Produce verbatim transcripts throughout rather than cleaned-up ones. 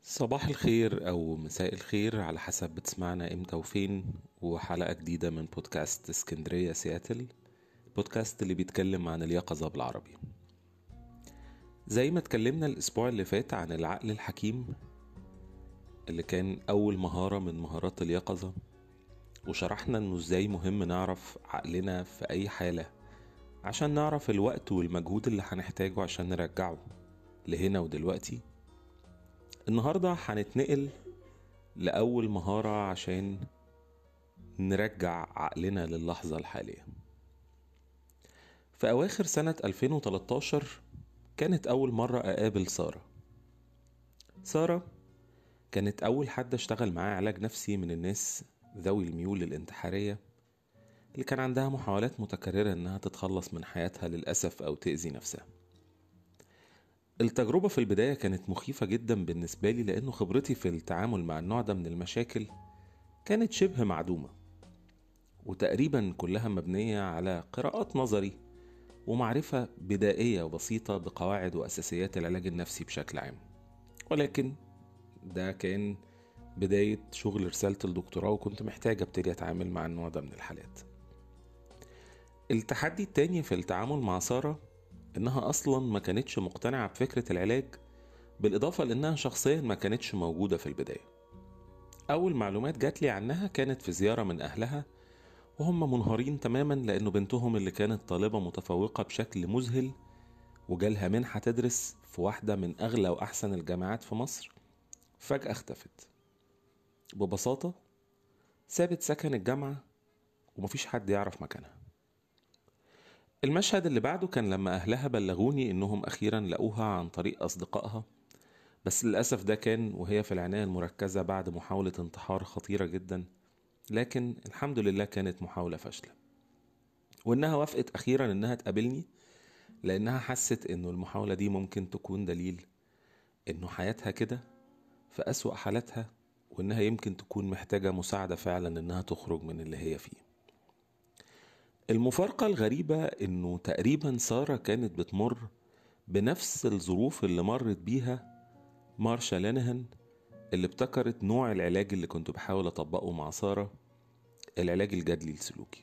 صباح الخير أو مساء الخير على حسب بتسمعنا إمتى وفين. وحلقة جديدة من بودكاست اسكندرية سياتل، بودكاست اللي بيتكلم عن اليقظة بالعربي. زي ما اتكلمنا الأسبوع اللي فات عن العقل الحكيم اللي كان أول مهارة من مهارات اليقظة، وشرحنا إنه إزاي مهم نعرف عقلنا في أي حالة عشان نعرف الوقت والمجهود اللي هنحتاجه عشان نرجعه لهنا ودلوقتي. النهاردة هنتنقل لأول مهارة عشان نرجع عقلنا للحظة الحالية. في أواخر سنة ألفين وتلتاشر كانت أول مرة أقابل سارة. سارة كانت أول حد اشتغل معاه علاج نفسي من الناس ذوي الميول الانتحارية اللي كان عندها محاولات متكررة إنها تتخلص من حياتها للأسف أو تأذي نفسها. التجربة في البداية كانت مخيفة جدا بالنسبة لي، لأنه خبرتي في التعامل مع النوع ده من المشاكل كانت شبه معدومة، وتقريبا كلها مبنية على قراءات نظري ومعرفة بدائية وبسيطة بقواعد وأساسيات العلاج النفسي بشكل عام. ولكن ده كان بداية شغل رسالة الدكتوراه، وكنت محتاج ابتدي اتعامل مع النوع ده من الحالات. التحدي التاني في التعامل مع سارة انها اصلا ما كانتش مقتنعة بفكرة العلاج، بالاضافة لانها شخصيا ما كانتش موجودة في البداية. اول معلومات جات لي عنها كانت في زيارة من اهلها، وهم منهارين تماما لأنه بنتهم اللي كانت طالبة متفوقة بشكل مذهل وجالها منحة تدرس في واحدة من أغلى وأحسن الجامعات في مصر فجأة اختفت. ببساطة سابت سكن الجامعة ومفيش حد يعرف مكانها. المشهد اللي بعده كان لما أهلها بلغوني إنهم أخيرا لقوها عن طريق أصدقائها، بس للأسف ده كان وهي في العناية المركزة بعد محاولة انتحار خطيرة جدا، لكن الحمد لله كانت محاولة فاشلة. وإنها وافقت أخيرا إنها تقابلني لأنها حست إنه المحاولة دي ممكن تكون دليل إنه حياتها كده في أسوأ حالاتها، وإنها يمكن تكون محتاجة مساعدة فعلا إنها تخرج من اللي هي فيه. المفارقة الغريبة إنه تقريبا سارة كانت بتمر بنفس الظروف اللي مرت بيها مارشا لينهان، اللي ابتكرت نوع العلاج اللي كنت بحاول أطبقه مع سارة، العلاج الجدلي السلوكي.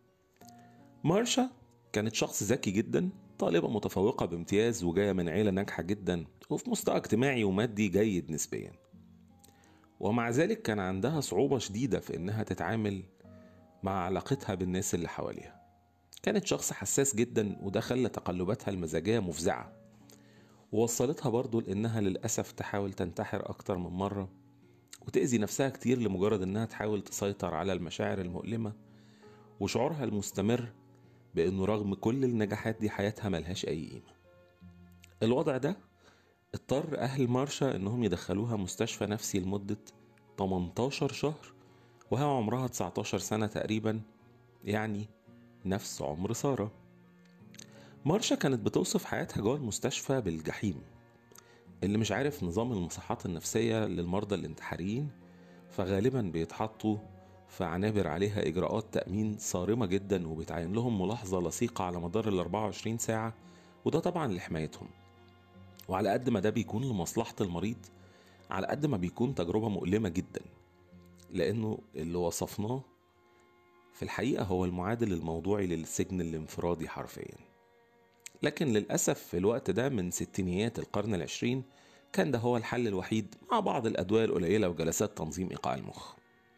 مارشا كانت شخص ذكي جدا، طالبة متفوقة بامتياز وجاية من عيلة ناجحة جدا وفي مستوى اجتماعي ومادي جيد نسبيا، ومع ذلك كان عندها صعوبة شديدة في انها تتعامل مع علاقتها بالناس اللي حواليها. كانت شخص حساس جدا، وده خلى تقلباتها المزاجية مفزعة، ووصلتها برضو لانها للأسف تحاول تنتحر اكتر من مرة وتأذي نفسها كتير لمجرد انها تحاول تسيطر على المشاعر المؤلمة وشعورها المستمر بأنه رغم كل النجاحات دي حياتها ملهاش أي قيمة. الوضع ده اضطر أهل مارشا أنهم يدخلوها مستشفى نفسي لمدة تمنتاشر شهر، وهي عمرها تسعتاشر سنة تقريبا، يعني نفس عمر سارة. مارشا كانت بتوصف حياتها جوه المستشفى بالجحيم، اللي مش عارف نظام المصحات النفسية للمرضى الانتحاريين، فغالبا بيتحطوا في عنابر عليها إجراءات تأمين صارمة جدا، وبتعين لهم ملاحظة لصيقة على مدار ال أربعة وعشرين ساعة، وده طبعا لحمايتهم. وعلى قد ما ده بيكون لمصلحة المريض، على قد ما بيكون تجربة مؤلمة جدا، لأنه اللي وصفناه في الحقيقة هو المعادل الموضوعي للسجن الانفرادي حرفيا. لكن للأسف في الوقت ده من ستينيات القرن العشرين كان ده هو الحل الوحيد، مع بعض الأدوية القليلة وجلسات تنظيم إيقاع المخ.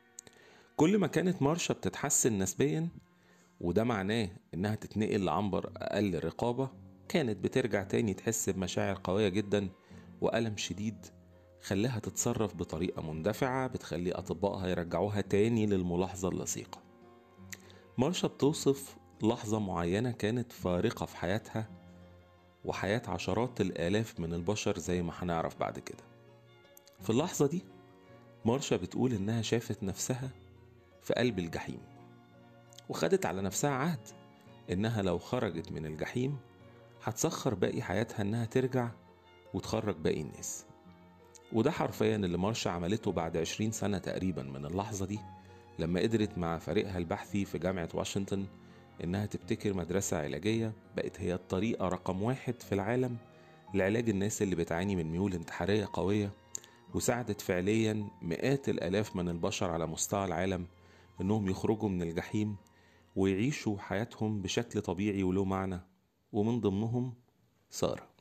كل ما كانت مارشا بتتحسن نسبيا، وده معناه انها تتنقل لعنبر اقل رقابة، كانت بترجع تاني تحس بمشاعر قوية جدا وألم شديد خلاها تتصرف بطريقة مندفعة بتخلي أطبائها يرجعوها تاني للملاحظة اللصيقة. مارشا بتوصف لحظة معينة كانت فارقة في حياتها وحياة عشرات الآلاف من البشر زي ما هنعرف بعد كده. في اللحظة دي مارشا بتقول إنها شافت نفسها في قلب الجحيم، وخدت على نفسها عهد إنها لو خرجت من الجحيم هتسخر باقي حياتها إنها ترجع وتخرج باقي الناس. وده حرفيا اللي مارشا عملته بعد عشرين سنة تقريبا من اللحظة دي، لما قدرت مع فريقها البحثي في جامعة واشنطن إنها تبتكر مدرسة علاجية بقت هي الطريقة رقم واحد في العالم لعلاج الناس اللي بتعاني من ميول انتحارية قوية، وساعدت فعليا مئات الآلاف من البشر على مستوى العالم إنهم يخرجوا من الجحيم ويعيشوا حياتهم بشكل طبيعي وله معنى، ومن ضمنهم سارة.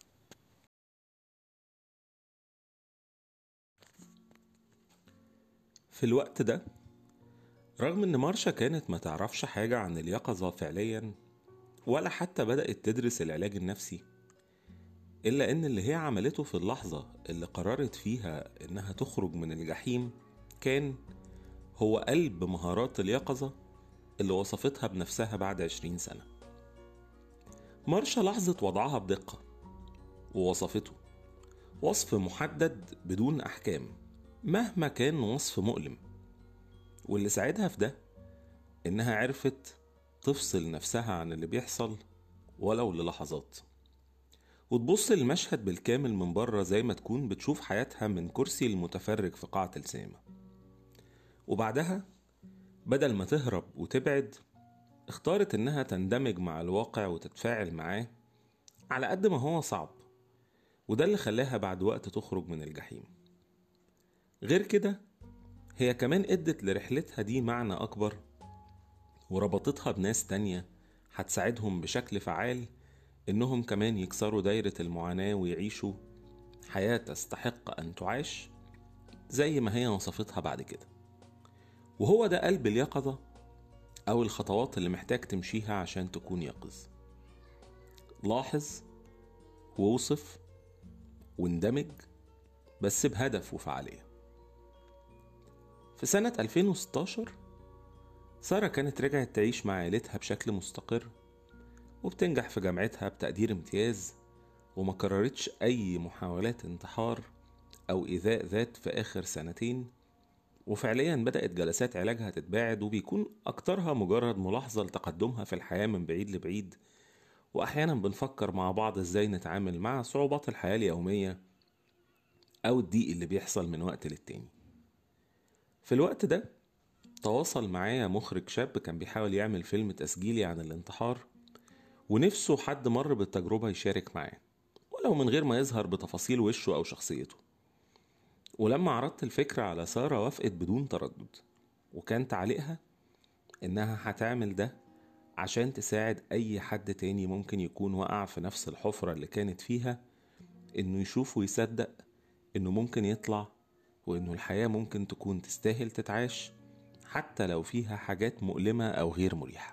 في الوقت ده، رغم إن مارشا كانت ما تعرفش حاجة عن اليقظة فعليا ولا حتى بدأت تدرس العلاج النفسي، إلا إن اللي هي عملته في اللحظة اللي قررت فيها إنها تخرج من الجحيم كان هو قلب مهارات اليقظة اللي وصفتها بنفسها بعد عشرين سنة. مارشا لاحظت وضعها بدقة ووصفته وصف محدد بدون أحكام مهما كان وصف مؤلم، واللي ساعدها في ده إنها عرفت تفصل نفسها عن اللي بيحصل ولو للحظات، وتبص المشهد بالكامل من بره زي ما تكون بتشوف حياتها من كرسي المتفرج في قاعة السينما. وبعدها بدل ما تهرب وتبعد، اختارت إنها تندمج مع الواقع وتتفاعل معاه على قد ما هو صعب، وده اللي خلاها بعد وقت تخرج من الجحيم. غير كده، هي كمان ادت لرحلتها دي معنى أكبر، وربطتها بناس تانية هتساعدهم بشكل فعال إنهم كمان يكسروا دايرة المعاناة ويعيشوا حياة تستحق أن تعاش زي ما هي وصفتها بعد كده. وهو ده قلب اليقظة، أو الخطوات اللي محتاج تمشيها عشان تكون يقظ. لاحظ ووصف واندمج، بس بهدف وفعالية. في سنة ألفين وستاشر، سارة كانت رجعت تعيش مع عائلتها بشكل مستقر، وبتنجح في جامعتها بتقدير امتياز، وما كررتش أي محاولات انتحار أو إيذاء ذات في آخر سنتين. وفعليا بدأت جلسات علاجها تتباعد، وبيكون أكترها مجرد ملاحظة لتقدمها في الحياة من بعيد لبعيد، وأحيانا بنفكر مع بعض إزاي نتعامل مع صعوبات الحياة اليومية أو الضيق اللي بيحصل من وقت للتاني. في الوقت ده تواصل معايا مخرج شاب كان بيحاول يعمل فيلم تسجيلي عن الانتحار، ونفسه حد مر بالتجربة يشارك معاه ولو من غير ما يظهر بتفاصيل وشه أو شخصيته. ولما عرضت الفكرة على سارة وافقت بدون تردد، وكان تعليقها إنها هتعمل ده عشان تساعد أي حد تاني ممكن يكون وقع في نفس الحفرة اللي كانت فيها، إنه يشوف ويصدق إنه ممكن يطلع، وإنه الحياة ممكن تكون تستاهل تتعاش حتى لو فيها حاجات مؤلمة أو غير مريحة.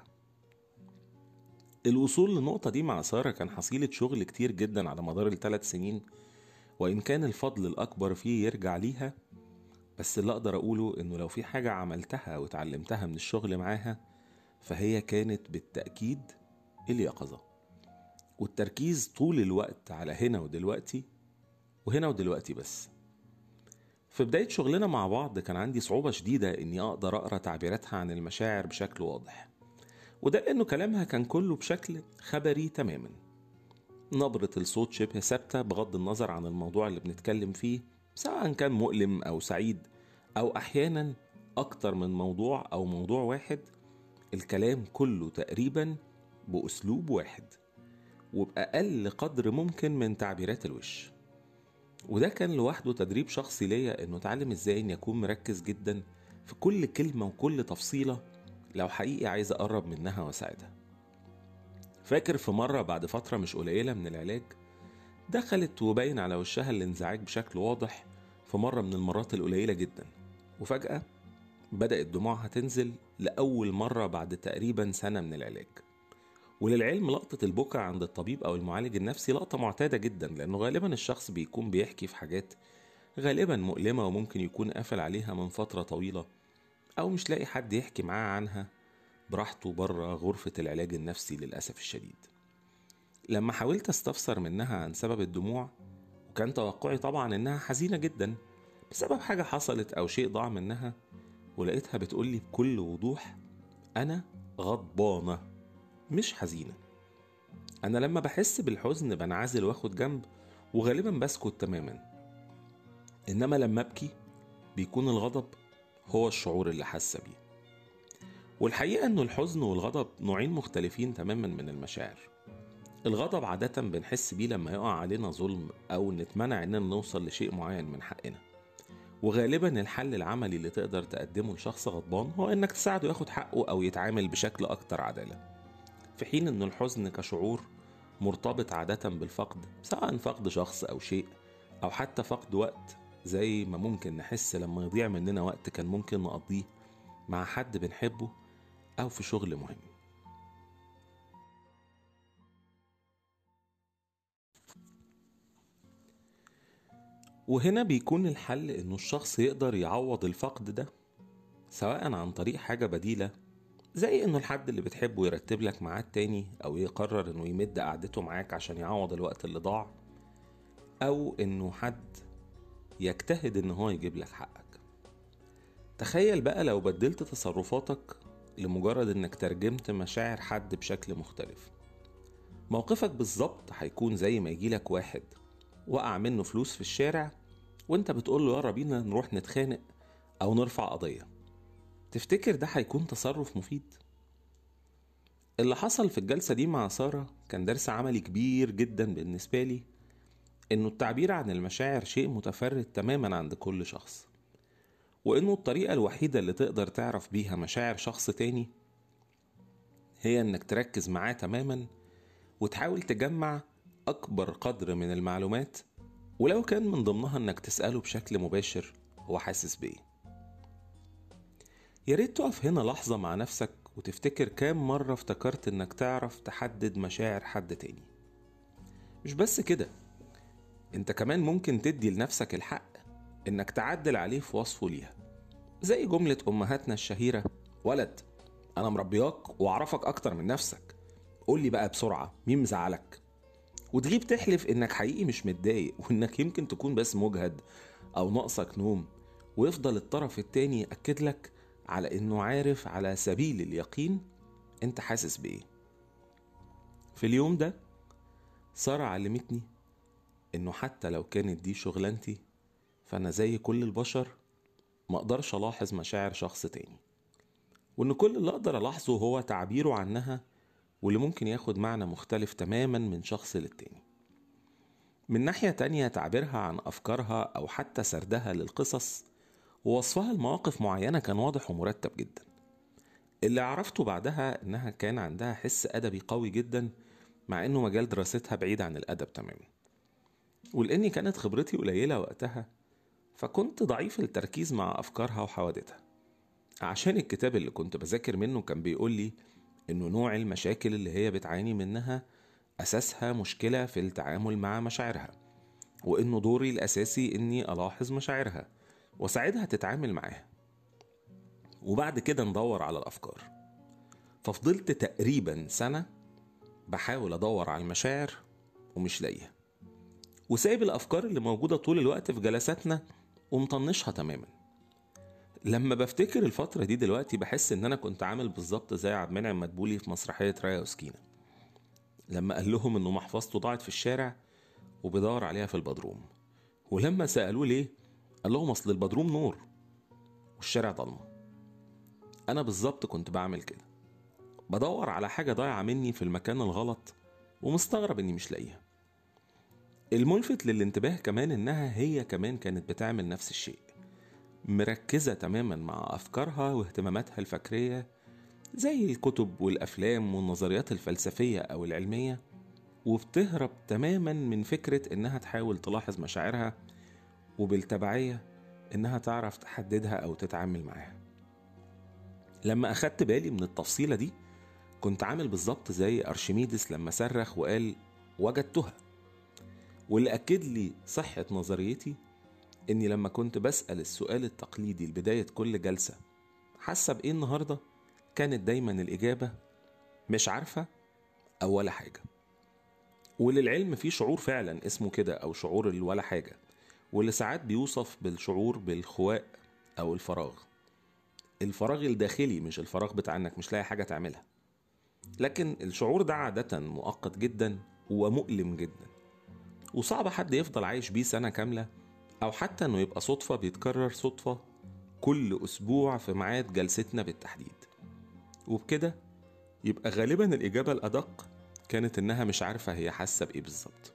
الوصول للنقطة دي مع سارة كان حصيلة شغل كتير جدا على مدار الثلاث سنين، وإن كان الفضل الأكبر فيه يرجع ليها، بس اللي أقدر أقوله إنه لو في حاجة عملتها وتعلمتها من الشغل معاها فهي كانت بالتأكيد اليقظة، والتركيز طول الوقت على هنا ودلوقتي، وهنا ودلوقتي بس. في بداية شغلنا مع بعض كان عندي صعوبة شديدة إني أقدر أقرأ تعبيراتها عن المشاعر بشكل واضح، وده لأنه كلامها كان كله بشكل خبري تماما، نبرة الصوت شبه ثابتة بغض النظر عن الموضوع اللي بنتكلم فيه، سواء كان مؤلم أو سعيد أو أحيانا أكتر من موضوع أو موضوع واحد. الكلام كله تقريبا بأسلوب واحد وبأقل قدر ممكن من تعبيرات الوش. وده كان لوحده تدريب شخصي ليا إنه اتعلم إزاي إني أكون مركز جدا في كل كلمة وكل تفصيلة لو حقيقي عايز أقرب منها وأساعدها. فاكر في مرة بعد فترة مش قليلة من العلاج، دخلت وباين على وشها الانزعاج بشكل واضح في مرة من المرات القليلة جدا، وفجأة بدأت دموعها تنزل لأول مرة بعد تقريبا سنة من العلاج. وللعلم لقطة البكاء عند الطبيب أو المعالج النفسي لقطة معتادة جدا، لأنه غالبا الشخص بيكون بيحكي في حاجات غالبا مؤلمة وممكن يكون قافل عليها من فترة طويلة، أو مش لاقي حد يحكي معاه عنها براحته بره غرفة العلاج النفسي للأسف الشديد. لما حاولت استفسر منها عن سبب الدموع، وكان توقعي طبعا إنها حزينة جدا بسبب حاجة حصلت أو شيء ضاع منها، ولقيتها بتقولي بكل وضوح: أنا غضبانة مش حزينة. أنا لما بحس بالحزن بنعزل واخد جنب وغالبا بسكت تماما، إنما لما أبكي بيكون الغضب هو الشعور اللي حاسة بيه. والحقيقة أنه الحزن والغضب نوعين مختلفين تماما من المشاعر، الغضب عادة بنحس بيه لما يقع علينا ظلم أو نتمنع إننا نوصل لشيء معين من حقنا، وغالبا الحل العملي اللي تقدر تقدمه لشخص غضبان هو إنك تساعده ياخد حقه أو يتعامل بشكل أكتر عدالة، في حين إن الحزن كشعور مرتبط عادة بالفقد، سواء فقد شخص أو شيء أو حتى فقد وقت، زي ما ممكن نحس لما يضيع مننا وقت كان ممكن نقضيه مع حد بنحبه أو في شغل مهم. وهنا بيكون الحل إنه الشخص يقدر يعوض الفقد ده، سواء عن طريق حاجة بديلة زي إنه الحد اللي بتحبه يرتب لك ميعاد تاني أو يقرر إنه يمد قعدته معاك عشان يعوض الوقت اللي ضاع، أو إنه حد يجتهد إنه هو يجيب لك حقك. تخيل بقى لو بدلت تصرفاتك لمجرد إنك ترجمت مشاعر حد بشكل مختلف. موقفك بالظبط هيكون زي ما يجيلك واحد وقع منه فلوس في الشارع وانت بتقول له يلا بينا نروح نتخانق أو نرفع قضية. تفتكر ده هيكون تصرف مفيد؟ اللي حصل في الجلسة دي مع سارة كان درس عملي كبير جدا بالنسبة لي، إنه التعبير عن المشاعر شيء متفرد تماما عند كل شخص، وإنه الطريقة الوحيدة اللي تقدر تعرف بيها مشاعر شخص تاني هي إنك تركز معاه تماما وتحاول تجمع أكبر قدر من المعلومات، ولو كان من ضمنها إنك تسأله بشكل مباشر هو حاسس بإيه. ياريت تقف هنا لحظة مع نفسك وتفتكر كام مرة افتكرت إنك تعرف تحدد مشاعر حد تاني. مش بس كده، انت كمان ممكن تدي لنفسك الحق انك تعدل عليه في وصفه ليها، زي جملة امهاتنا الشهيرة: ولد انا مربياك واعرفك اكتر من نفسك، قولي بقى بسرعة مين مزعلك. وتغيب تحلف انك حقيقي مش متضايق وانك يمكن تكون بس مجهد او ناقصك نوم، ويفضل الطرف التاني يأكد لك على انه عارف على سبيل اليقين انت حاسس بايه. في اليوم ده سارة علمتني انه حتى لو كانت دي شغلانتي فانا زي كل البشر ما اقدرش الاحظ مشاعر شخص تاني، وان كل اللي اقدر الاحظه هو تعبيره عنها، واللي ممكن ياخد معنى مختلف تماما من شخص للتاني. من ناحية تانية تعبيرها عن افكارها او حتى سردها للقصص ووصفها لمواقف معينة كان واضح ومرتب جدا. اللي عرفته بعدها انها كان عندها حس ادبي قوي جدا، مع انه مجال دراستها بعيد عن الادب تماما. ولاني كانت خبرتي قليلة وقتها فكنت ضعيف التركيز مع أفكارها وحوادثها، عشان الكتاب اللي كنت بذاكر منه كان بيقول لي إنه نوع المشاكل اللي هي بتعاني منها أساسها مشكلة في التعامل مع مشاعرها، وإنه دوري الأساسي إني ألاحظ مشاعرها وساعدها تتعامل معاها، وبعد كده ندور على الأفكار. ففضلت تقريبا سنة بحاول أدور على المشاعر ومش لاقيها، وسايب الأفكار اللي موجودة طول الوقت في جلساتنا ومطنشها تماما. لما بفتكر الفترة دي دلوقتي بحس ان انا كنت عامل بالظبط زي عبد المنعم مدبولي في مسرحية رايا وسكينة، لما قال لهم انه محفظته ضاعت في الشارع وبيدور عليها في البدروم، ولما سألوه ليه قال لهم اصل البدروم نور والشارع ضلمة. انا بالظبط كنت بعمل كده، بدور على حاجة ضايعة مني في المكان الغلط ومستغرب اني مش لاقيها. الملفت للانتباه كمان انها هي كمان كانت بتعمل نفس الشيء، مركزة تماما مع أفكارها واهتماماتها الفكرية زي الكتب والأفلام والنظريات الفلسفية أو العلمية، وبتهرب تماما من فكرة إنها تحاول تلاحظ مشاعرها، وبالتبعية إنها تعرف تحددها أو تتعامل معاها. لما أخدت بالي من التفصيلة دي كنت عامل بالظبط زي أرشميدس لما صرخ وقال وجدتها، واللي أكد لي صحة نظريتي إني لما كنت بسأل السؤال التقليدي لبداية كل جلسة حاسة بإيه النهاردة، كانت دايما الإجابة مش عارفة أو ولا حاجة. وللعلم في شعور فعلا اسمه كده أو شعور الولا حاجة، واللي ساعات بيوصف بالشعور بالخواء أو الفراغ، الفراغ الداخلي مش الفراغ بتاع إنك مش لاقي حاجة تعملها. لكن الشعور ده عادة مؤقت جدا ومؤلم جدا، وصعب حد يفضل عايش بيه سنة كاملة، أو حتى إنه يبقى صدفة بيتكرر صدفة كل أسبوع في ميعاد جلستنا بالتحديد. وبكده يبقى غالبا الإجابة الأدق كانت إنها مش عارفة هي حاسة بإيه بالظبط.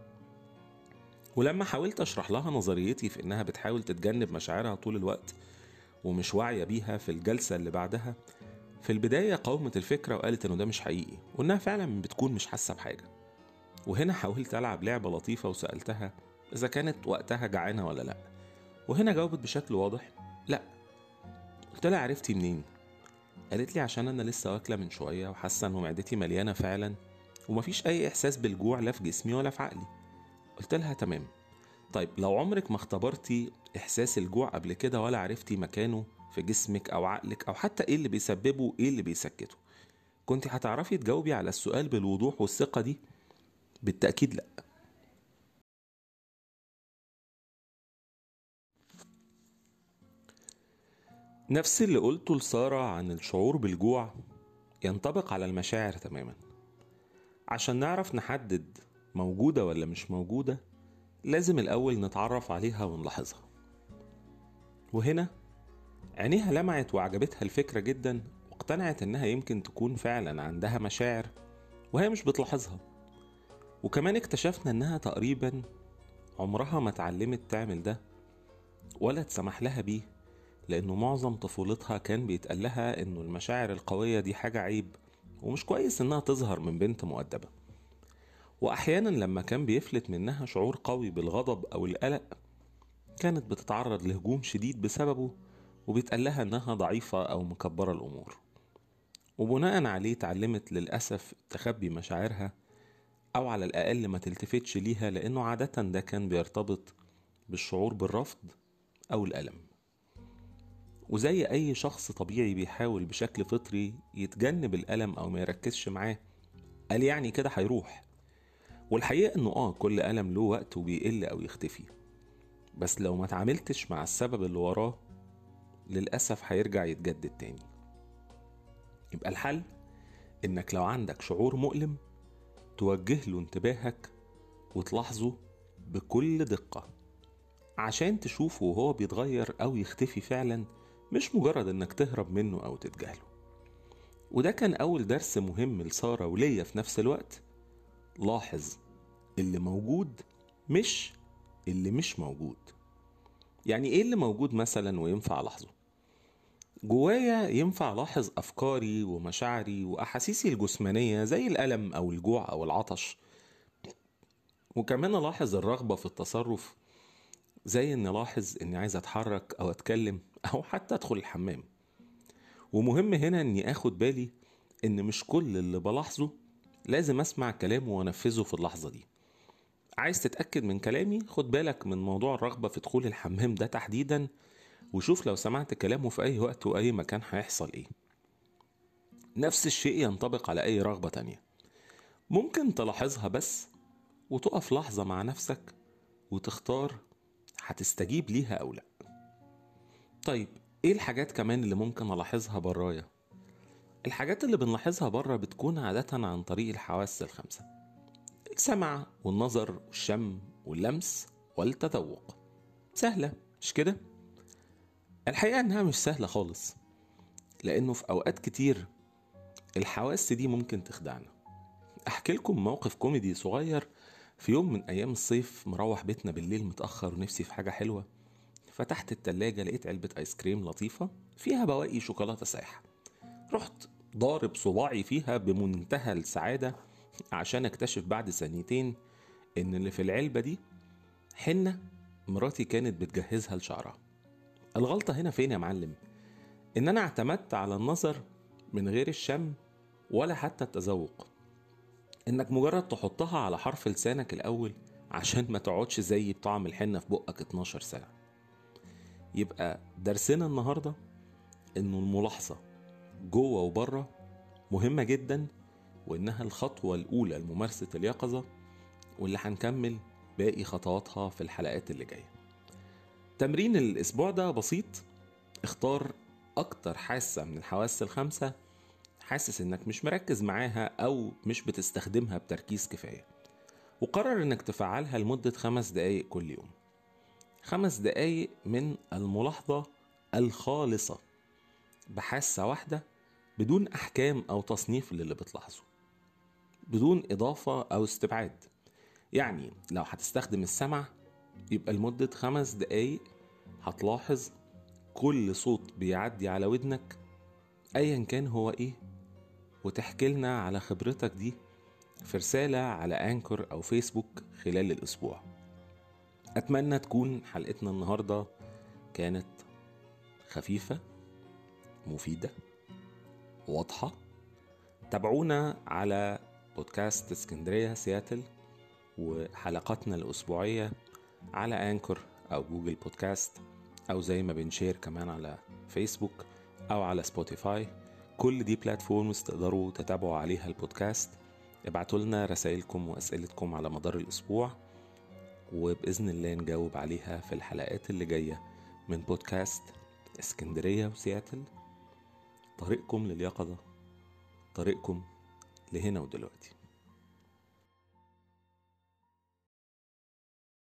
ولما حاولت أشرح لها نظريتي في إنها بتحاول تتجنب مشاعرها طول الوقت ومش واعية بيها في الجلسة اللي بعدها، في البداية قاومت الفكرة وقالت إنه ده مش حقيقي وإنها فعلا بتكون مش حاسة بحاجة. وهنا حاولت ألعب لعبة لطيفة وسألتها إذا كانت وقتها جعانة ولا لأ، وهنا جاوبت بشكل واضح لأ. قلت لها عرفتي منين؟ قالت لي عشان أنا لسه واكلة من شوية وحاسة إنه معدتي مليانة فعلا ومفيش أي إحساس بالجوع لا في جسمي ولا في عقلي. قلت لها تمام. طيب لو عمرك ما اختبرتي إحساس الجوع قبل كده ولا عرفتي مكانه في جسمك أو عقلك أو حتى إيه اللي بيسببه إيه اللي بيسكته، كنت هتعرفي تجاوبي على السؤال بالوضوح والثقة دي؟ بالتأكيد لأ. نفس اللي قلته لسارة عن الشعور بالجوع ينطبق على المشاعر تماما. عشان نعرف نحدد موجودة ولا مش موجودة لازم الأول نتعرف عليها ونلاحظها. وهنا عينيها لمعت وعجبتها الفكرة جدا واقتنعت إنها يمكن تكون فعلا عندها مشاعر وهي مش بتلاحظها. وكمان اكتشفنا إنها تقريبا عمرها ما اتعلمت تعمل ده ولا تسمح لها بيه، لأنه معظم طفولتها كان بيتقال لها إنه المشاعر القوية دي حاجة عيب ومش كويس إنها تظهر من بنت مؤدبة. وأحيانا لما كان بيفلت منها شعور قوي بالغضب أو القلق كانت بتتعرض لهجوم شديد بسببه وبيتقال لها إنها ضعيفة أو مكبرة الأمور. وبناء عليه اتعلمت للأسف تخبي مشاعرها أو على الأقل ما تلتفتش ليها، لأنه عادة ده كان بيرتبط بالشعور بالرفض أو الألم. وزي أي شخص طبيعي بيحاول بشكل فطري يتجنب الألم أو ما يركزش معاه، قال يعني كده هيروح. والحقيقة إنه آه كل ألم له وقت وبيقل أو يختفي، بس لو ما تعاملتش مع السبب اللي وراه للأسف هيرجع يتجدد تاني. يبقى الحل إنك لو عندك شعور مؤلم توجه له انتباهك وتلاحظه بكل دقة عشان تشوفه وهو بيتغير أو يختفي فعلا، مش مجرد إنك تهرب منه أو تتجاهله. وده كان أول درس مهم لسارة وليا في نفس الوقت. لاحظ اللي موجود مش اللي مش موجود. يعني إيه اللي موجود مثلا وينفع ألاحظه؟ جوايا ينفع ألاحظ أفكاري ومشاعري وأحاسيسي الجسمانية زي الألم أو الجوع أو العطش، وكمان ألاحظ الرغبة في التصرف زي إني ألاحظ إني عايز أتحرك أو أتكلم أو حتى أدخل الحمام. ومهم هنا إني أخد بالي إن مش كل اللي بلاحظه لازم أسمع كلامه وأنفذه في اللحظة دي. عايز تتأكد من كلامي؟ خد بالك من موضوع الرغبة في دخول الحمام ده تحديدا، وشوف لو سمعت كلامه في أي وقت وأي مكان هيحصل إيه. نفس الشيء ينطبق على أي رغبة تانية. ممكن تلاحظها بس وتقف لحظة مع نفسك وتختار هتستجيب ليها أو لأ. طيب إيه الحاجات كمان اللي ممكن ألاحظها برايا؟ الحاجات اللي بنلاحظها برا بتكون عادة عن طريق الحواس الخمسة: السمع والنظر والشم واللمس والتذوق. سهلة مش كده؟ الحقيقة إنها مش سهلة خالص، لأنه في أوقات كتير الحواس دي ممكن تخدعنا. أحكي لكم موقف كوميدي صغير. في يوم من أيام الصيف مروح بيتنا بالليل متأخر ونفسي في حاجة حلوة، فتحت التلاجة لقيت علبة آيس كريم لطيفة فيها بواقي شوكولاتة سايحة. رحت ضارب صباعي فيها بمنتهى السعادة عشان اكتشف بعد ثانيتين ان اللي في العلبة دي حنة مراتي كانت بتجهزها لشعرها. الغلطة هنا فين يا معلم؟ ان انا اعتمدت على النظر من غير الشم ولا حتى التذوق. انك مجرد تحطها على حرف لسانك الاول عشان ما تقعدش زي بطعم الحنة في بقك اتناشر سنة. يبقى درسنا النهاردة انه الملاحظة جوه وبره مهمة جدا، وإنها الخطوة الأولى لممارسة اليقظة، واللي هنكمل باقي خطواتها في الحلقات اللي جاية. تمرين الأسبوع ده بسيط. اختار أكتر حاسة من الحواس الخمسة حاسس إنك مش مركز معاها أو مش بتستخدمها بتركيز كفاية، وقرر إنك تفعلها لمدة خمس دقايق كل يوم. خمس دقايق من الملاحظة الخالصة بحاسة واحدة بدون أحكام أو تصنيف للي بتلاحظه. بدون إضافة أو استبعاد. يعني لو هتستخدم السمع يبقى لمدة خمس دقايق هتلاحظ كل صوت بيعدي على ودنك أيا كان هو إيه، وتحكي لنا على خبرتك دي في رسالة على أنكر أو فيسبوك خلال الأسبوع. أتمنى تكون حلقتنا النهاردة كانت خفيفة مفيدة واضحة. تابعونا على بودكاست اسكندرية سياتل وحلقاتنا الأسبوعية على أنكر أو جوجل بودكاست، أو زي ما بنشير كمان على فيسبوك أو على سبوتيفاي. كل دي بلاتفورمز تقدروا تتابعوا عليها البودكاست. ابعتوا لنا رسائلكم وأسئلتكم على مدار الأسبوع، وبإذن الله نجاوب عليها في الحلقات اللي جاية من بودكاست اسكندرية وسياتل. طريقكم لليقظة، طريقكم لهنا ودلوقتي.